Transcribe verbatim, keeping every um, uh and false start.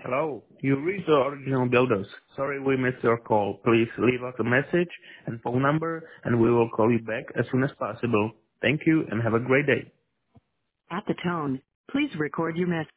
Hello, you reached the original builders. Sorry we missed your call. Please leave us a message and phone number and we will call you back as soon as possible. Thank you and have a great day. At the tone, please record your message.